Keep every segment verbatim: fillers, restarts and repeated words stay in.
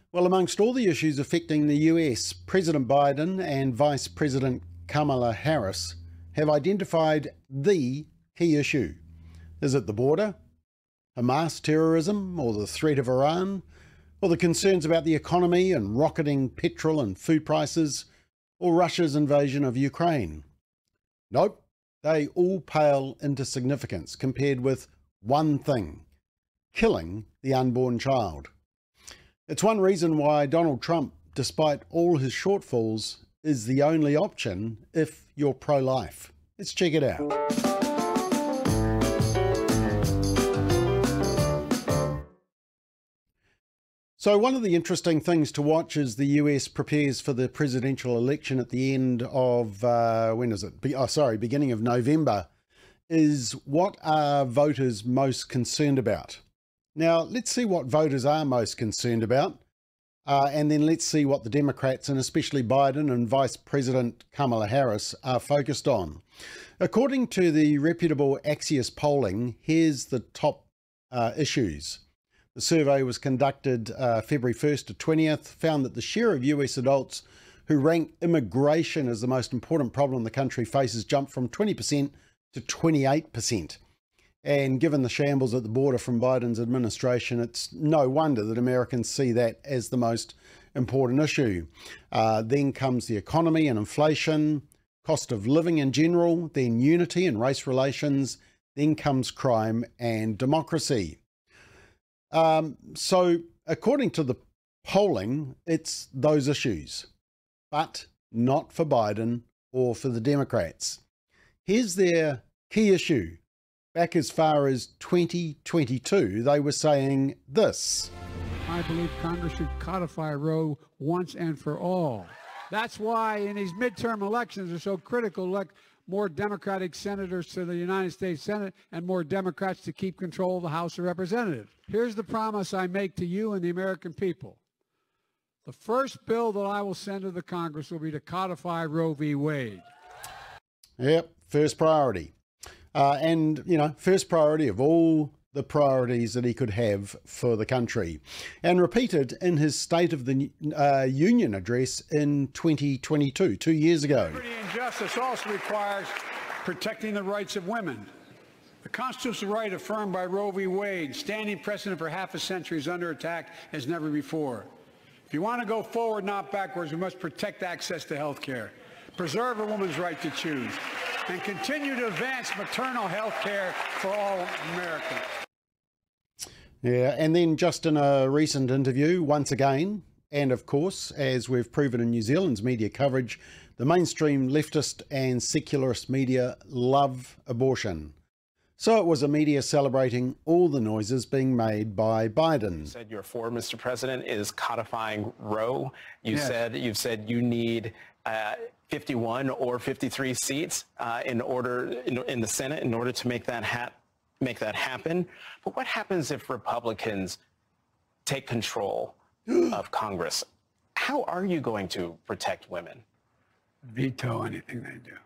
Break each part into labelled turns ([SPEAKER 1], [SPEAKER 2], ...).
[SPEAKER 1] Well, amongst all the issues affecting the U S, President Biden and Vice President Kamala Harris have identified the key issue. Is it the border, Hamas terrorism, or the threat of Iran, or the concerns about the economy and rocketing petrol and food prices, or Russia's invasion of Ukraine? Nope, they all pale into significance compared with one thing: killing the unborn child. It's one reason why Donald Trump, despite all his shortfalls, is the only option if you're pro-life. Let's check it out. So one of the interesting things to watch as the U S prepares for the presidential election at the end of, uh, when is it? Be- oh, sorry, beginning of November, is what are voters most concerned about? Now, let's see what voters are most concerned about, uh, and then let's see what the Democrats, and especially Biden and Vice President Kamala Harris, are focused on. According to the reputable Axios polling, here's the top uh, issues. The survey was conducted uh, February first to twentieth, found that the share of U S adults who rank immigration as the most important problem the country faces jumped from twenty percent to twenty-eight percent. And given the shambles at the border from Biden's administration, it's no wonder that Americans see that as the most important issue. Uh, then comes the economy and inflation, cost of living in general, then unity and race relations, then comes crime and democracy. Um, so according to the polling, it's those issues, but not for Biden or for the Democrats. Here's their key issue. Back as far as twenty twenty-two, they were saying this:
[SPEAKER 2] I believe Congress should codify Roe once and for all. That's why in these midterm elections are so critical. Elect more Democratic senators to the United States Senate and more Democrats to keep control of the House of Representatives. Here's the promise I make to you and the American people. The first bill that I will send to the Congress will be to codify Roe v. Wade.
[SPEAKER 1] Yep, first priority. Uh, and, you know, first priority of all the priorities that he could have for the country. And repeated in his State of the uh, Union address in twenty twenty-two, two years ago.
[SPEAKER 2] Liberty and justice also requires protecting the rights of women. The constitutional right affirmed by Roe v. Wade, standing precedent for half a century, is under attack as never before. If you want to go forward, not backwards, we must protect access to health care, preserve a woman's right to choose, and continue to advance maternal health care for all Americans.
[SPEAKER 1] Yeah, and then just in a recent interview, once again, and of course, as we've proven in New Zealand's media coverage, the mainstream leftist and secularist media love abortion. So it was a media celebrating all the noises being made by Biden.
[SPEAKER 3] You said you're for, Mister President, is codifying Roe. You
[SPEAKER 2] Yes.
[SPEAKER 3] said you've said you need uh, fifty-one or fifty-three seats uh, in order in, in the Senate in order to make that ha- make that happen. But what happens if Republicans take control of Congress? How are you going to protect women?
[SPEAKER 2] Veto anything they do.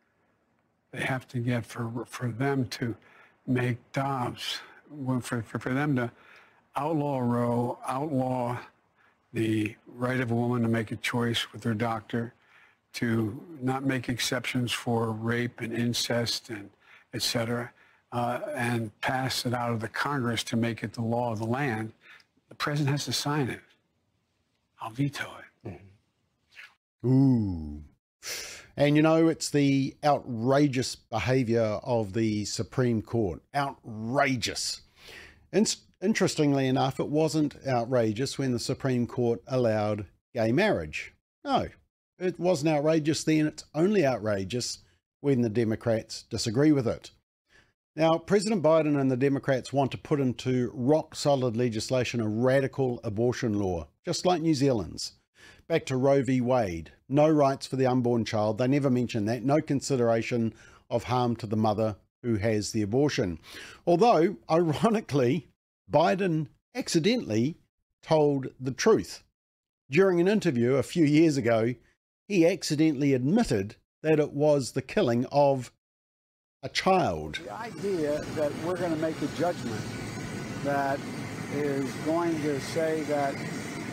[SPEAKER 2] They have to get for for them to make Dobbs, for, for, for them to outlaw Roe, outlaw the right of a woman to make a choice with her doctor, to not make exceptions for rape and incest and et cetera, uh, and pass it out of the Congress to make it the law of the land. The president has to sign it. I'll veto it.
[SPEAKER 1] Mm-hmm. Ooh. And, you know, it's the outrageous behaviour of the Supreme Court. Outrageous. In- interestingly enough, it wasn't outrageous when the Supreme Court allowed gay marriage. No, it wasn't outrageous then. It's only outrageous when the Democrats disagree with it. Now, President Biden and the Democrats want to put into rock-solid legislation a radical abortion law, just like New Zealand's. Back to Roe v. Wade. No rights for the unborn child. They never mention that. No consideration of harm to the mother who has the abortion. Although, ironically, Biden accidentally told the truth. During an interview a few years ago, he accidentally admitted that it was the killing of a child.
[SPEAKER 4] The idea that we're going to make a judgment that is going to say that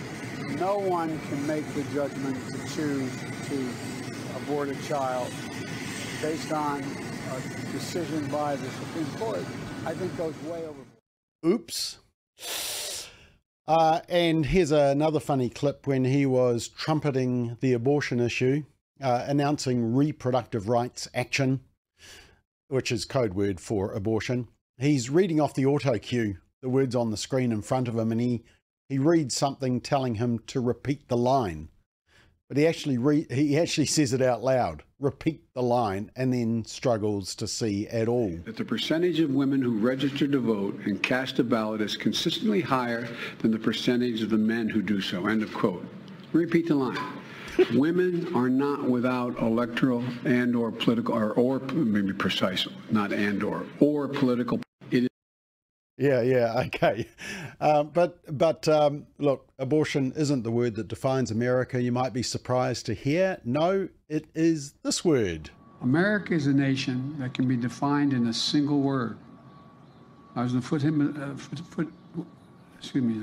[SPEAKER 4] no one can make the judgment to choose to abort a child based on a decision by the Supreme Court, I think goes way overboard.
[SPEAKER 1] Oops. Uh, and here's another funny clip when he was trumpeting the abortion issue, uh, announcing reproductive rights action, which is code word for abortion. He's reading off the auto cue, the words on the screen in front of him, and he, he reads something telling him to repeat the line. But he actually re he actually says it out loud, repeat the line, and then struggles to see at all.
[SPEAKER 2] That the percentage of women who register to vote and cast a ballot is consistently higher than the percentage of the men who do so. End of quote. Repeat the line. Women are not without electoral and or political, or, or maybe precise, not and or, or political. It is
[SPEAKER 1] Yeah, yeah, okay. Uh, but but um, look, abortion isn't the word that defines America. You might be surprised to hear. No, it is this word.
[SPEAKER 2] America is a nation that can be defined in a single word. I was going to put him, uh, foot, foot, excuse me.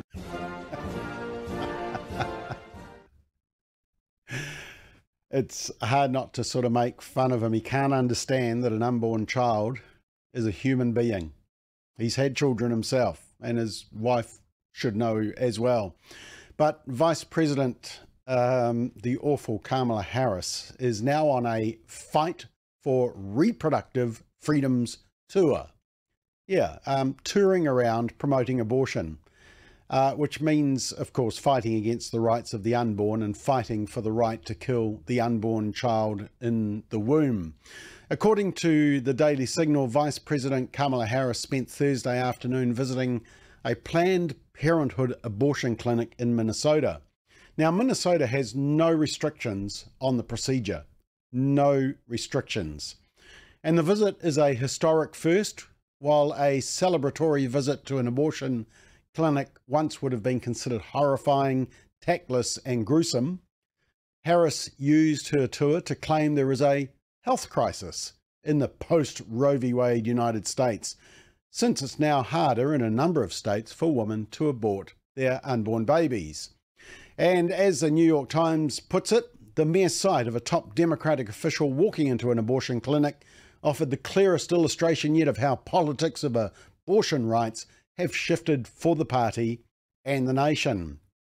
[SPEAKER 1] It's hard not to sort of make fun of him. He can't understand that an unborn child is a human being. He's had children himself, and his wife should know as well. But Vice President, um, the awful Kamala Harris, is now on a fight for reproductive freedoms tour. Yeah, um, touring around promoting abortion, uh, which means, of course, fighting against the rights of the unborn and fighting for the right to kill the unborn child in the womb. According to the Daily Signal, Vice President Kamala Harris spent Thursday afternoon visiting a Planned Parenthood abortion clinic in Minnesota. Now, Minnesota has no restrictions on the procedure. No restrictions. And the visit is a historic first, while a celebratory visit to an abortion clinic once would have been considered horrifying, tactless, and gruesome. Harris used her tour to claim there is a health crisis in the post-Roe v. Wade United States, since it's now harder in a number of states for women to abort their unborn babies. And as the New York Times puts it, the mere sight of a top Democratic official walking into an abortion clinic offered the clearest illustration yet of how politics of abortion rights have shifted for the party and the nation.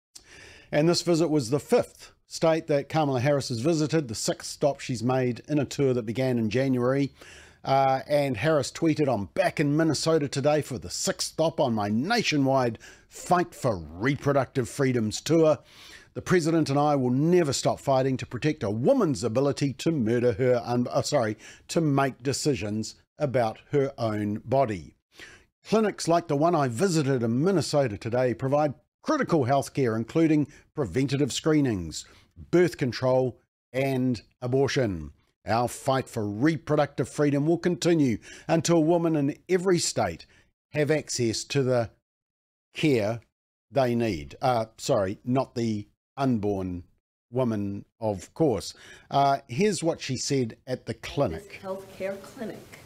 [SPEAKER 1] And this visit was the fifth state that Kamala Harris has visited, the sixth stop she's made in a tour that began in January. Uh, and Harris tweeted, "I'm back in Minnesota today for the sixth stop on my nationwide Fight for Reproductive Freedoms tour. The president and I will never stop fighting to protect a woman's ability to murder her, un- uh, sorry, to make decisions about her own body." Clinics like the one I visited in Minnesota today provide critical health care, including preventative screenings, birth control, and abortion. Our fight for reproductive freedom will continue until women in every state have access to the care they need. Uh, sorry, not the unborn woman, of course. Uh, here's what she said at the clinic.
[SPEAKER 5] This healthcare clinic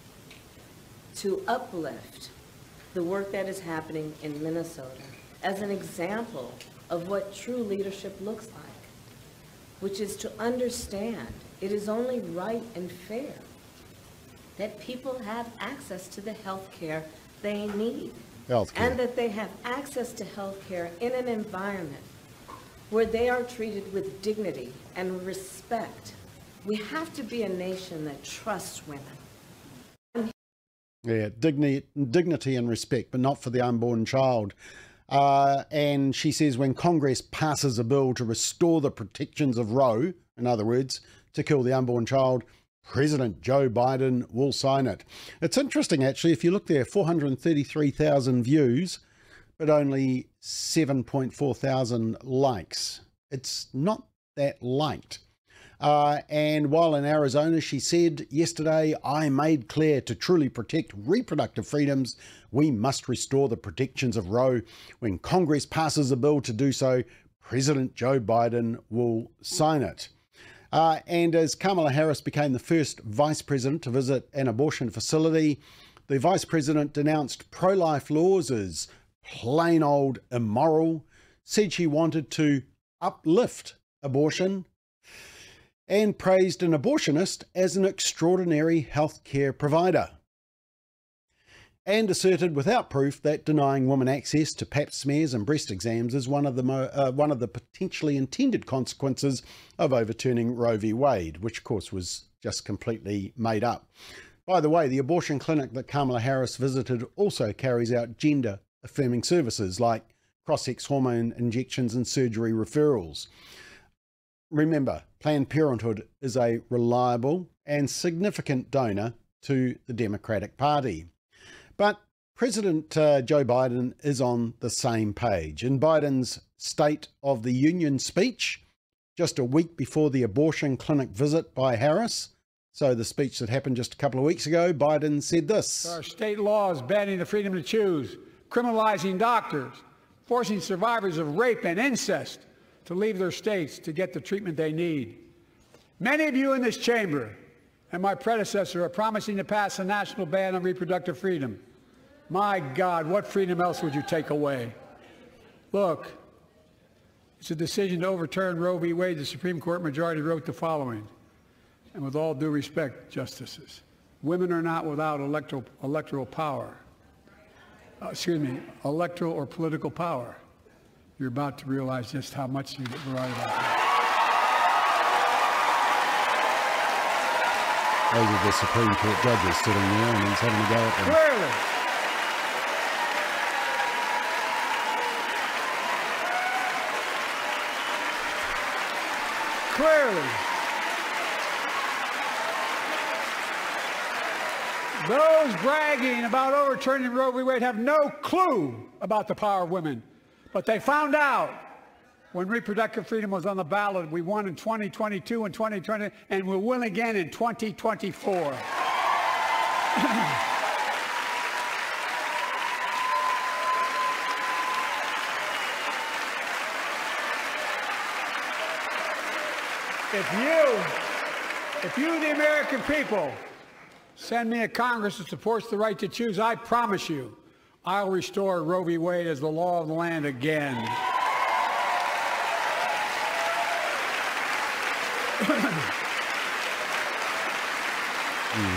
[SPEAKER 5] to uplift the work that is happening in Minnesota as an example of what true leadership looks like, which is to understand it is only right and fair that people have access to the health care they need.
[SPEAKER 1] Healthcare.
[SPEAKER 5] And that they have access to health care in an environment where they are treated with dignity and respect. We have to be a nation that trusts women.
[SPEAKER 1] Yeah, dignity, dignity and respect, but not for the unborn child. Uh, and she says when Congress passes a bill to restore the protections of Roe, in other words, to kill the unborn child, President Joe Biden will sign it. It's interesting, actually, if you look there, four hundred thirty-three thousand views, but only seven point four thousand likes. It's not that liked. Uh, and while in Arizona, she said yesterday, "I made clear to truly protect reproductive freedoms, we must restore the protections of Roe. When Congress passes a bill to do so, President Joe Biden will sign it." Uh, and as Kamala Harris became the first vice president to visit an abortion facility, the vice president denounced pro-life laws as plain old immoral, said she wanted to uplift abortion and praised an abortionist as an extraordinary healthcare provider, and asserted without proof that denying women access to pap smears and breast exams is one of the mo uh, one of the potentially intended consequences of overturning Roe v. Wade, which of course was just completely made up. By the way, the abortion clinic that Kamala Harris visited also carries out gender-affirming services like cross-sex hormone injections and surgery referrals. Remember, Planned Parenthood is a reliable and significant donor to the Democratic Party. But President uh, Joe Biden is on the same page. In Biden's State of the Union speech, just a week before the abortion clinic visit by Harris, so the speech that happened just a couple of weeks ago, Biden said this.
[SPEAKER 2] There are state laws banning the freedom to choose, criminalizing doctors, forcing survivors of rape and incest to leave their states to get the treatment they need. Many of you in this chamber and my predecessor are promising to pass a national ban on reproductive freedom. My God, what freedom else would you take away? Look, it's a decision to overturn Roe v. Wade. The Supreme Court majority wrote the following, and with all due respect, justices, women are not without electoral, electoral power. Uh, excuse me, electoral or political power. You're about to realize just how much you're right about that.
[SPEAKER 1] Those are the Supreme Court judges sitting there and he's having a go at them.
[SPEAKER 2] Clearly. Clearly. Those bragging about overturning Roe v. Wade have no clue about the power of women. But they found out when reproductive freedom was on the ballot. We won in twenty twenty-two and twenty twenty, and we'll win again in twenty twenty-four. If you, if you, the American people, send me a Congress that supports the right to choose, I promise you, I'll restore Roe v. Wade as the law of the land again.
[SPEAKER 1] mm.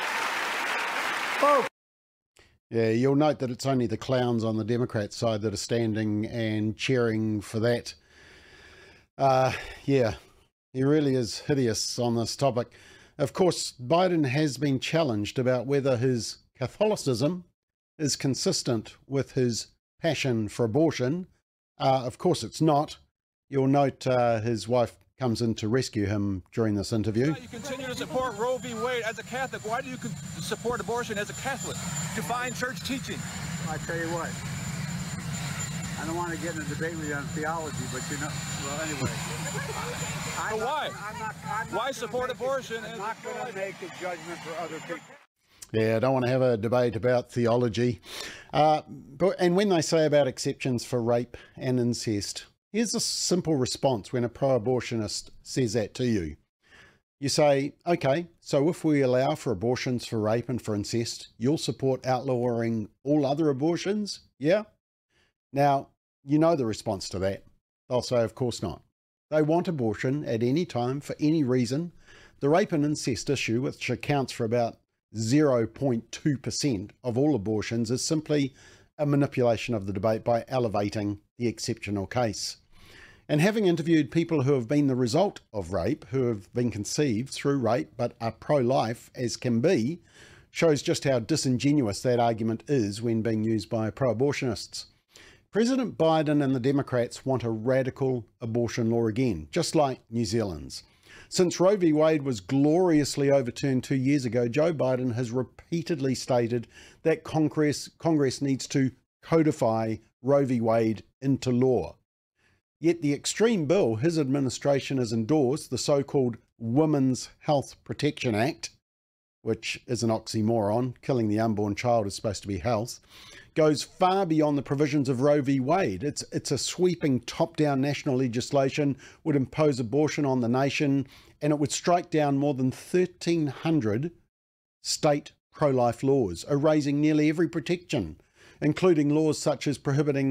[SPEAKER 2] Folks.
[SPEAKER 1] Yeah, you'll note that it's only the clowns on the Democrat side that are standing and cheering for that. Uh, yeah. He really is hideous on this topic. Of course, Biden has been challenged about whether his Catholicism is consistent with his passion for abortion. Uh, of course, it's not. You'll note uh, his wife comes in to rescue him during this interview.
[SPEAKER 6] You continue to support Roe v. Wade as a Catholic. Why do you support abortion as a Catholic? Define church teaching.
[SPEAKER 4] I tell you what, I don't want to get in a debate with you on theology, but you know, well, anyway.
[SPEAKER 6] So why?
[SPEAKER 4] I'm not, I'm not
[SPEAKER 6] why support abortion?
[SPEAKER 4] I'm not going to make a judgment for other people.
[SPEAKER 1] Yeah, I don't want to have a debate about theology. Uh, but, and when they say about exceptions for rape and incest, here's a simple response when a pro-abortionist says that to you. You say, okay, so if we allow for abortions for rape and for incest, you'll support outlawing all other abortions? Yeah? Now, you know the response to that. They'll say, of course not. They want abortion at any time for any reason. The rape and incest issue, which accounts for about zero point two percent of all abortions, is simply a manipulation of the debate by elevating the exceptional case. And having interviewed people who have been the result of rape, who have been conceived through rape but are pro-life as can be, shows just how disingenuous that argument is when being used by pro-abortionists. President Biden and the Democrats want a radical abortion law again, just like New Zealand's. Since Roe v. Wade was gloriously overturned two years ago, Joe Biden has repeatedly stated that Congress, Congress needs to codify Roe v. Wade into law. Yet the extreme bill his administration has endorsed, the so-called Women's Health Protection Act, which is an oxymoron, killing the unborn child is supposed to be health, goes far beyond the provisions of Roe v. Wade. It's, it's a sweeping top-down national legislation, would impose abortion on the nation, and it would strike down more than thirteen hundred state pro-life laws, erasing nearly every protection, including laws such as prohibiting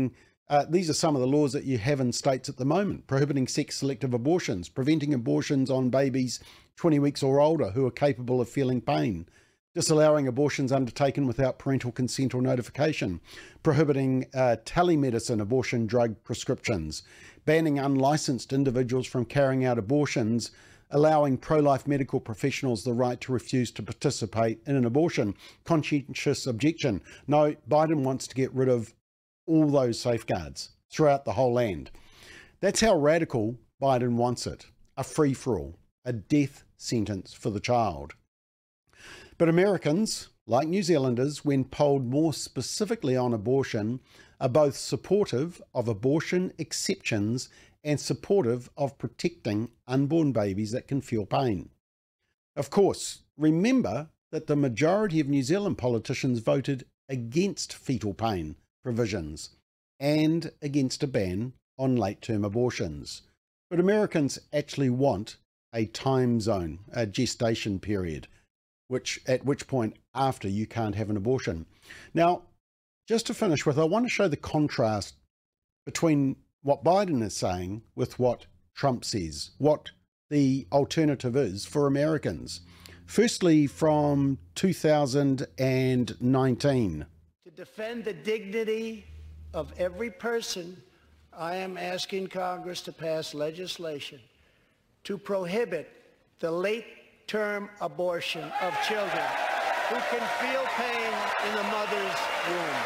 [SPEAKER 1] Uh, these are some of the laws that you have in states at the moment: prohibiting sex-selective abortions, preventing abortions on babies twenty weeks or older who are capable of feeling pain, disallowing abortions undertaken without parental consent or notification, prohibiting uh, telemedicine abortion drug prescriptions, banning unlicensed individuals from carrying out abortions, allowing pro-life medical professionals the right to refuse to participate in an abortion, conscientious objection. No, Biden wants to get rid of all those safeguards throughout the whole land. That's how radical Biden wants it: a free-for-all, a death sentence for the child. But Americans, like New Zealanders, when polled more specifically on abortion, are both supportive of abortion exceptions and supportive of protecting unborn babies that can feel pain. Of course, remember that the majority of New Zealand politicians voted against fetal pain provisions and against a ban on late-term abortions. But Americans actually want a time zone, a gestation period, which at which point after you can't have an abortion. Now, just to finish with, I want to show the contrast between what Biden is saying with what Trump says, what the alternative is for Americans. Firstly, from two thousand nineteen.
[SPEAKER 7] To defend the dignity of every person, I am asking Congress to pass legislation to prohibit the late-term abortion of children who can feel pain in the mother's womb.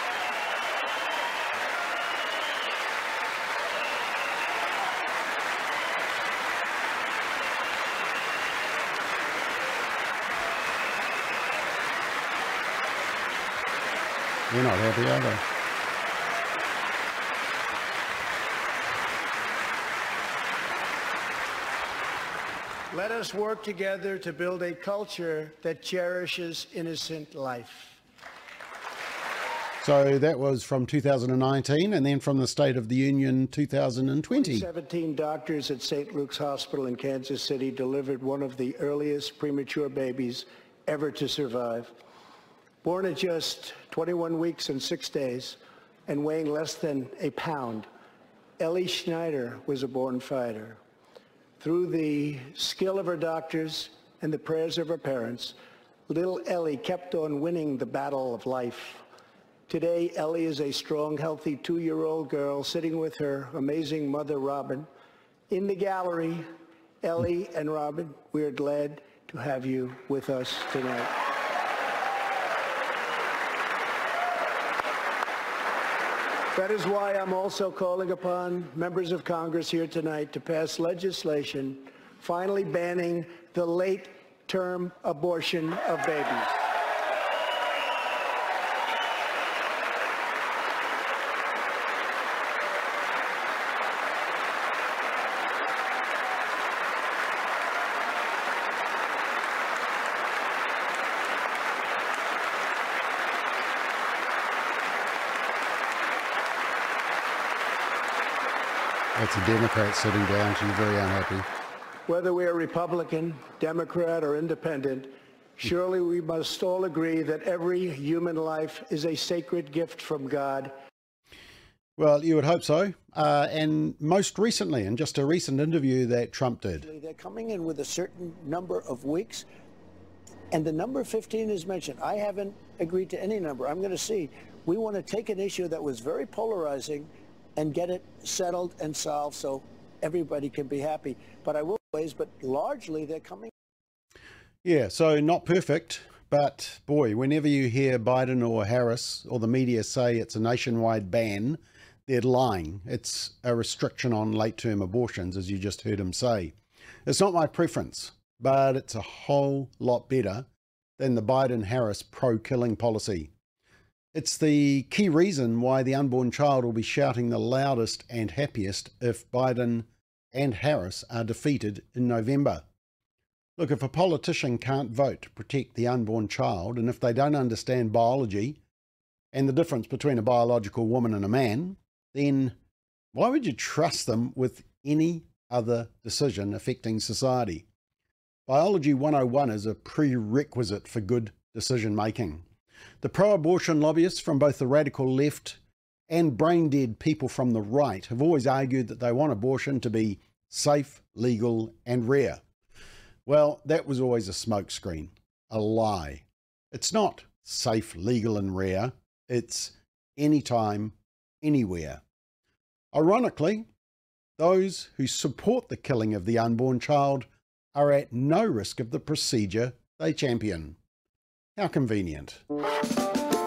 [SPEAKER 1] We're not happy, are they?
[SPEAKER 7] Let us work together to build a culture that cherishes innocent life.
[SPEAKER 1] So that was from two thousand nineteen, and then from the State of the Union two thousand twenty.
[SPEAKER 7] seventeen doctors at Saint Luke's Hospital in Kansas City delivered one of the earliest premature babies ever to survive. Born at just twenty-one weeks and six days and weighing less than a pound, Ellie Schneider was a born fighter. Through the skill of her doctors and the prayers of her parents, little Ellie kept on winning the battle of life. Today, Ellie is a strong, healthy two-year-old girl sitting with her amazing mother, Robin. In the gallery, Ellie and Robin, we are glad to have you with us tonight. That is why I'm also calling upon members of Congress here tonight to pass legislation finally banning the late-term abortion of babies.
[SPEAKER 1] That's a Democrat sitting down. She's very unhappy.
[SPEAKER 7] Whether we are Republican, Democrat, or independent, surely we must all agree that every human life is a sacred gift from God.
[SPEAKER 1] Well, you would hope so. Uh, and most recently, in just a recent interview that Trump did.
[SPEAKER 7] They're coming in with a certain number of weeks, and the number fifteen is mentioned. I haven't agreed to any number. I'm going to see. We want to take an issue that was very polarizing and get it settled and solved so everybody can be happy. But I will ways, but largely they're coming.
[SPEAKER 1] Yeah, so not perfect, but boy, whenever you hear Biden or Harris or the media say it's a nationwide ban, they're lying. It's a restriction on late-term abortions, as you just heard him say. It's not my preference, but it's a whole lot better than the Biden-Harris pro-killing policy. It's the key reason why the unborn child will be shouting the loudest and happiest if Biden and Harris are defeated in November. Look, if a politician can't vote to protect the unborn child, and if they don't understand biology and the difference between a biological woman and a man, then why would you trust them with any other decision affecting society? Biology one oh one is a prerequisite for good decision making. The pro-abortion lobbyists from both the radical left and brain-dead people from the right have always argued that they want abortion to be safe, legal, and rare. Well, that was always a smokescreen, a lie. It's not safe, legal, and rare. It's anytime, anywhere. Ironically, those who support the killing of the unborn child are at no risk of the procedure they champion. How convenient.